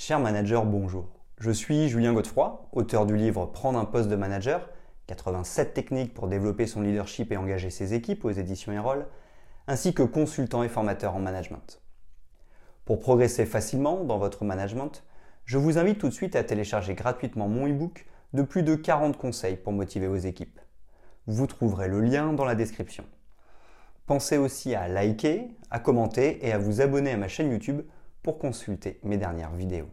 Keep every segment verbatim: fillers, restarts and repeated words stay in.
Cher manager, bonjour. Je suis Julien Godefroy, auteur du livre Prendre un poste de manager, quatre-vingt-sept techniques pour développer son leadership et engager ses équipes aux éditions Erol, ainsi que consultant et formateur en management. Pour progresser facilement dans votre management, je vous invite tout de suite à télécharger gratuitement mon e-book de plus de quarante conseils pour motiver vos équipes. Vous trouverez le lien dans la description. Pensez aussi à liker, à commenter et à vous abonner à ma chaîne YouTube pour consulter mes dernières vidéos.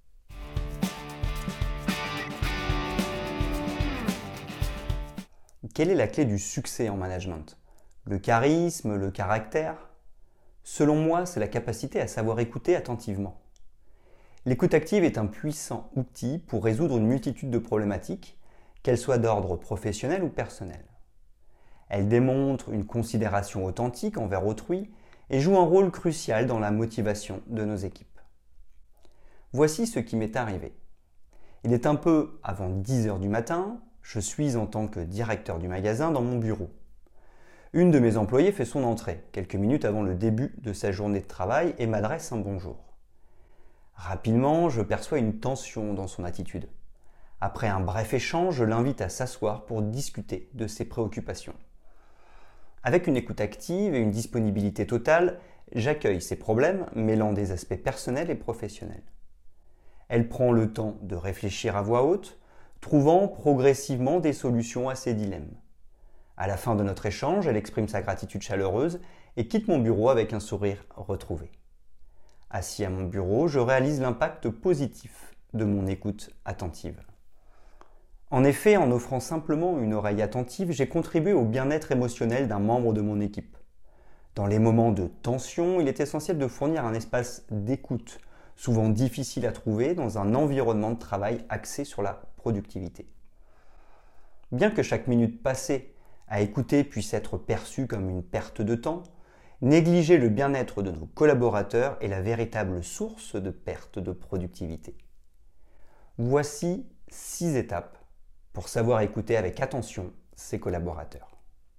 Quelle est la clé du succès en management? Le charisme, le caractère? Selon moi, c'est la capacité à savoir écouter attentivement. L'écoute active est un puissant outil pour résoudre une multitude de problématiques, qu'elles soient d'ordre professionnel ou personnel. Elle démontre une considération authentique envers autrui et joue un rôle crucial dans la motivation de nos équipes. Voici ce qui m'est arrivé. Il est un peu avant dix heures du matin, je suis en tant que directeur du magasin dans mon bureau. Une de mes employées fait son entrée, quelques minutes avant le début de sa journée de travail et m'adresse un bonjour. Rapidement, je perçois une tension dans son attitude. Après un bref échange, je l'invite à s'asseoir pour discuter de ses préoccupations. Avec une écoute active et une disponibilité totale, j'accueille ses problèmes, mêlant des aspects personnels et professionnels. Elle prend le temps de réfléchir à voix haute, trouvant progressivement des solutions à ses dilemmes. À la fin de notre échange, elle exprime sa gratitude chaleureuse et quitte mon bureau avec un sourire retrouvé. Assis à mon bureau, je réalise l'impact positif de mon écoute attentive. En effet, en offrant simplement une oreille attentive, j'ai contribué au bien-être émotionnel d'un membre de mon équipe. Dans les moments de tension, il est essentiel de fournir un espace d'écoute, souvent difficile à trouver dans un environnement de travail axé sur la productivité. Bien que chaque minute passée à écouter puisse être perçue comme une perte de temps, négliger le bien-être de nos collaborateurs est la véritable source de perte de productivité. Voici six étapes pour savoir écouter avec attention ses collaborateurs.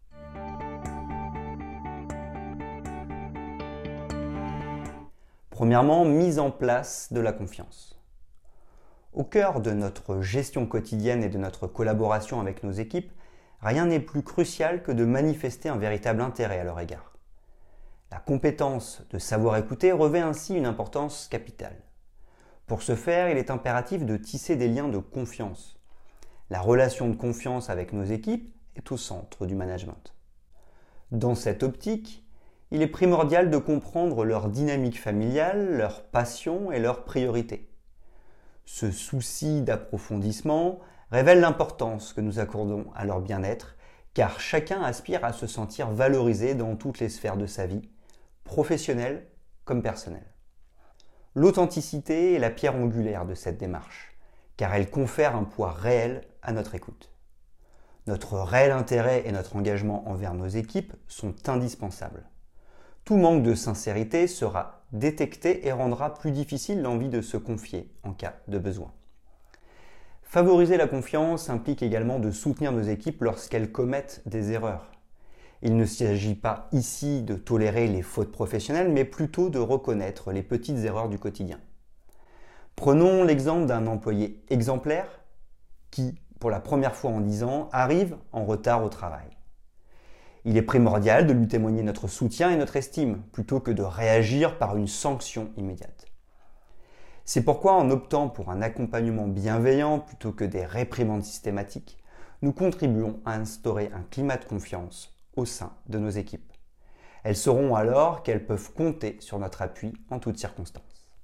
Premièrement, mise en place de la confiance. Au cœur de notre gestion quotidienne et de notre collaboration avec nos équipes, rien n'est plus crucial que de manifester un véritable intérêt à leur égard. La compétence de savoir écouter revêt ainsi une importance capitale. Pour ce faire, il est impératif de tisser des liens de confiance. La relation de confiance avec nos équipes est au centre du management. Dans cette optique, il est primordial de comprendre leur dynamique familiale, leurs passions et leurs priorités. Ce souci d'approfondissement révèle l'importance que nous accordons à leur bien-être, car chacun aspire à se sentir valorisé dans toutes les sphères de sa vie, professionnelle comme personnelle. L'authenticité est la pierre angulaire de cette démarche, car elle confère un poids réel à notre écoute. Notre réel intérêt et notre engagement envers nos équipes sont indispensables. Tout manque de sincérité sera détecté et rendra plus difficile l'envie de se confier en cas de besoin. Favoriser la confiance implique également de soutenir nos équipes lorsqu'elles commettent des erreurs. Il ne s'agit pas ici de tolérer les fautes professionnelles, mais plutôt de reconnaître les petites erreurs du quotidien. Prenons l'exemple d'un employé exemplaire qui, pour la première fois en dix ans, arrive en retard au travail. Il est primordial de lui témoigner notre soutien et notre estime, plutôt que de réagir par une sanction immédiate. C'est pourquoi, en optant pour un accompagnement bienveillant plutôt que des réprimandes systématiques, nous contribuons à instaurer un climat de confiance au sein de nos équipes. Elles sauront alors qu'elles peuvent compter sur notre appui en toutes circonstances.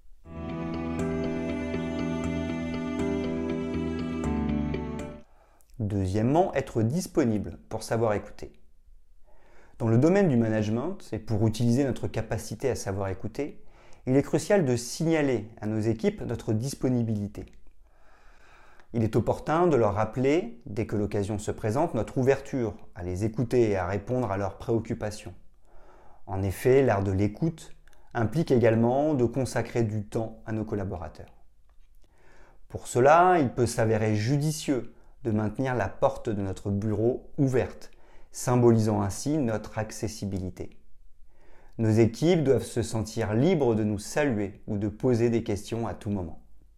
Deuxièmement, être disponible pour savoir écouter. Dans le domaine du management, et pour utiliser notre capacité à savoir écouter, il est crucial de signaler à nos équipes notre disponibilité. Il est opportun de leur rappeler, dès que l'occasion se présente, notre ouverture à les écouter et à répondre à leurs préoccupations. En effet, l'art de l'écoute implique également de consacrer du temps à nos collaborateurs. Pour cela, il peut s'avérer judicieux de maintenir la porte de notre bureau ouverte, symbolisant ainsi notre accessibilité. Nos équipes doivent se sentir libres de nous saluer ou de poser des questions à tout moment.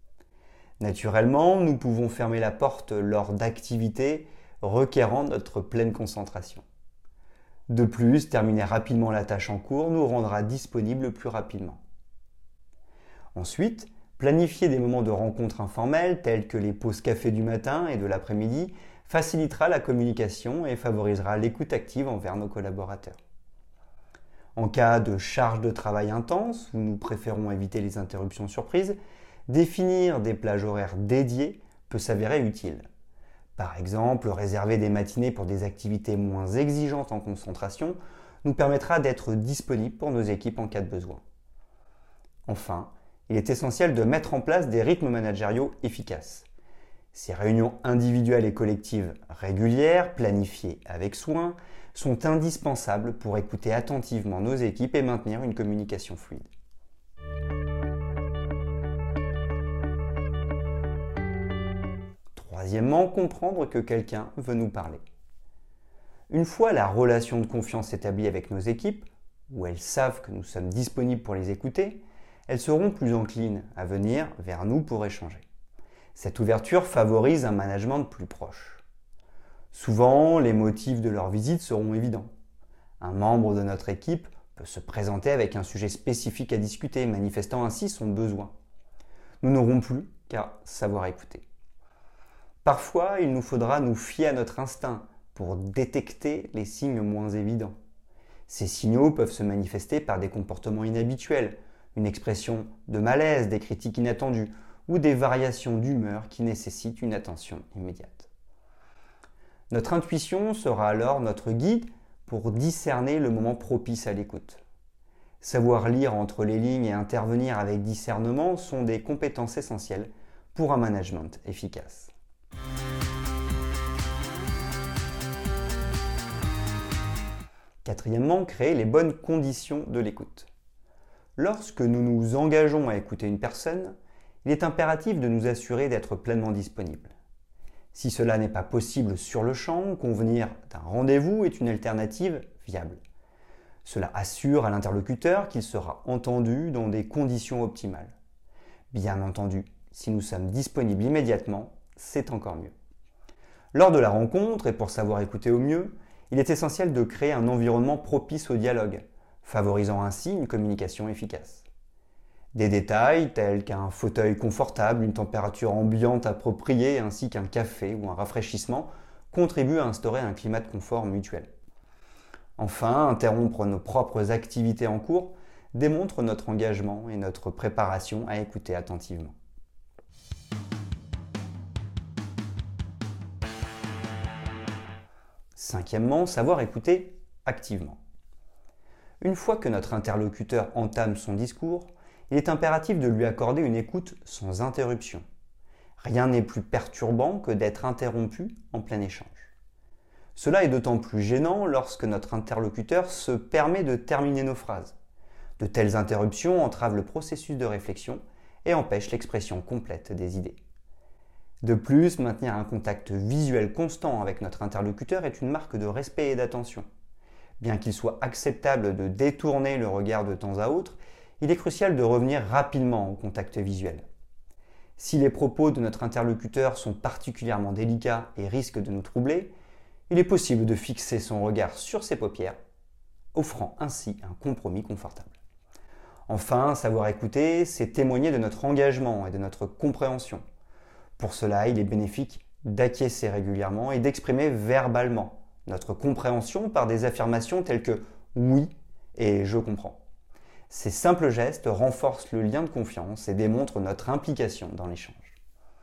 Naturellement, nous pouvons fermer la porte lors d'activités requérant notre pleine concentration. De plus, terminer rapidement la tâche en cours nous rendra disponibles plus rapidement. Ensuite, planifier des moments de rencontre informels tels que les pauses café du matin et de l'après-midi facilitera la communication et favorisera l'écoute active envers nos collaborateurs. En cas de charge de travail intense, où nous préférons éviter les interruptions surprises, définir des plages horaires dédiées peut s'avérer utile. Par exemple, réserver des matinées pour des activités moins exigeantes en concentration nous permettra d'être disponibles pour nos équipes en cas de besoin. Enfin, il est essentiel de mettre en place des rythmes managériaux efficaces. Ces réunions individuelles et collectives régulières, planifiées avec soin, sont indispensables pour écouter attentivement nos équipes et maintenir une communication fluide. Troisièmement, comprendre que quelqu'un veut nous parler. Une fois la relation de confiance établie avec nos équipes, où elles savent que nous sommes disponibles pour les écouter, elles seront plus enclines à venir vers nous pour échanger. Cette ouverture favorise un management plus proche. Souvent, les motifs de leur visite seront évidents. Un membre de notre équipe peut se présenter avec un sujet spécifique à discuter, manifestant ainsi son besoin. Nous n'aurons plus qu'à savoir écouter. Parfois, il nous faudra nous fier à notre instinct pour détecter les signes moins évidents. Ces signaux peuvent se manifester par des comportements inhabituels, une expression de malaise, des critiques inattendues ou des variations d'humeur qui nécessitent une attention immédiate. Notre intuition sera alors notre guide pour discerner le moment propice à l'écoute. Savoir lire entre les lignes et intervenir avec discernement sont des compétences essentielles pour un management efficace. Quatrièmement, créer les bonnes conditions de l'écoute. Lorsque nous nous engageons à écouter une personne, il est impératif de nous assurer d'être pleinement disponible. Si cela n'est pas possible sur le champ, convenir d'un rendez-vous est une alternative viable. Cela assure à l'interlocuteur qu'il sera entendu dans des conditions optimales. Bien entendu, si nous sommes disponibles immédiatement, c'est encore mieux. Lors de la rencontre, et pour savoir écouter au mieux, il est essentiel de créer un environnement propice au dialogue, favorisant ainsi une communication efficace. Des détails tels qu'un fauteuil confortable, une température ambiante appropriée ainsi qu'un café ou un rafraîchissement contribuent à instaurer un climat de confort mutuel. Enfin, interrompre nos propres activités en cours démontre notre engagement et notre préparation à écouter attentivement. Cinquièmement, savoir écouter activement. Une fois que notre interlocuteur entame son discours, il est impératif de lui accorder une écoute sans interruption. Rien n'est plus perturbant que d'être interrompu en plein échange. Cela est d'autant plus gênant lorsque notre interlocuteur se permet de terminer nos phrases. De telles interruptions entravent le processus de réflexion et empêchent l'expression complète des idées. De plus, maintenir un contact visuel constant avec notre interlocuteur est une marque de respect et d'attention. Bien qu'il soit acceptable de détourner le regard de temps à autre, il est crucial de revenir rapidement au contact visuel. Si les propos de notre interlocuteur sont particulièrement délicats et risquent de nous troubler, il est possible de fixer son regard sur ses paupières, offrant ainsi un compromis confortable. Enfin, savoir écouter, c'est témoigner de notre engagement et de notre compréhension. Pour cela, il est bénéfique d'acquiescer régulièrement et d'exprimer verbalement notre compréhension par des affirmations telles que « oui » et « je comprends ». Ces simples gestes renforcent le lien de confiance et démontrent notre implication dans l'échange.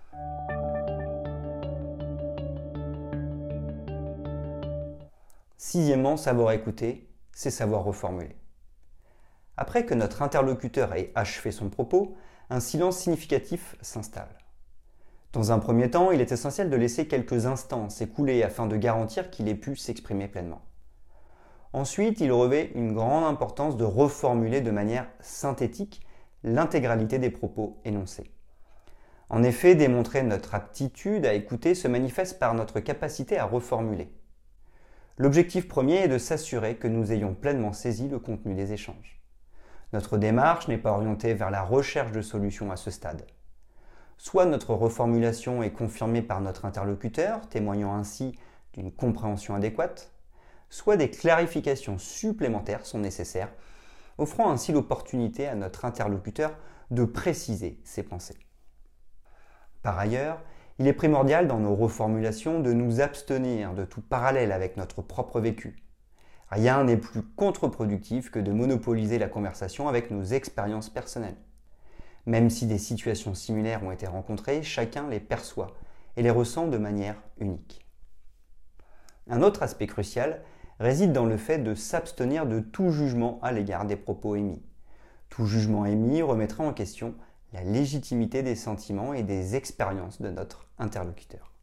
Sixièmement, savoir écouter, c'est savoir reformuler. Après que notre interlocuteur ait achevé son propos, un silence significatif s'installe. Dans un premier temps, il est essentiel de laisser quelques instants s'écouler afin de garantir qu'il ait pu s'exprimer pleinement. Ensuite, il revêt une grande importance de reformuler de manière synthétique l'intégralité des propos énoncés. En effet, démontrer notre aptitude à écouter se manifeste par notre capacité à reformuler. L'objectif premier est de s'assurer que nous ayons pleinement saisi le contenu des échanges. Notre démarche n'est pas orientée vers la recherche de solutions à ce stade. Soit notre reformulation est confirmée par notre interlocuteur, témoignant ainsi d'une compréhension adéquate, soit des clarifications supplémentaires sont nécessaires, offrant ainsi l'opportunité à notre interlocuteur de préciser ses pensées. Par ailleurs, il est primordial dans nos reformulations de nous abstenir de tout parallèle avec notre propre vécu. Rien n'est plus contre-productif que de monopoliser la conversation avec nos expériences personnelles. Même si des situations similaires ont été rencontrées, chacun les perçoit et les ressent de manière unique. Un autre aspect crucial réside dans le fait de s'abstenir de tout jugement à l'égard des propos émis. Tout jugement émis remettra en question la légitimité des sentiments et des expériences de notre interlocuteur.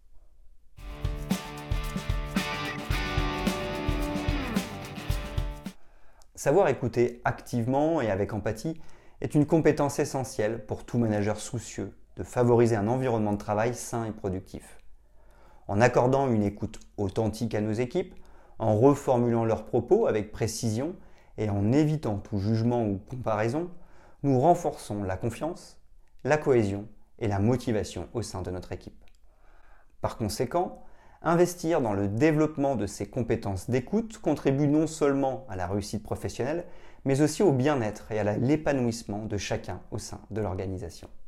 Savoir écouter activement et avec empathie est une compétence essentielle pour tout manager soucieux de favoriser un environnement de travail sain et productif. En accordant une écoute authentique à nos équipes, en reformulant leurs propos avec précision et en évitant tout jugement ou comparaison, nous renforçons la confiance, la cohésion et la motivation au sein de notre équipe. Par conséquent, investir dans le développement de ces compétences d'écoute contribue non seulement à la réussite professionnelle, mais aussi au bien-être et à l'épanouissement de chacun au sein de l'organisation.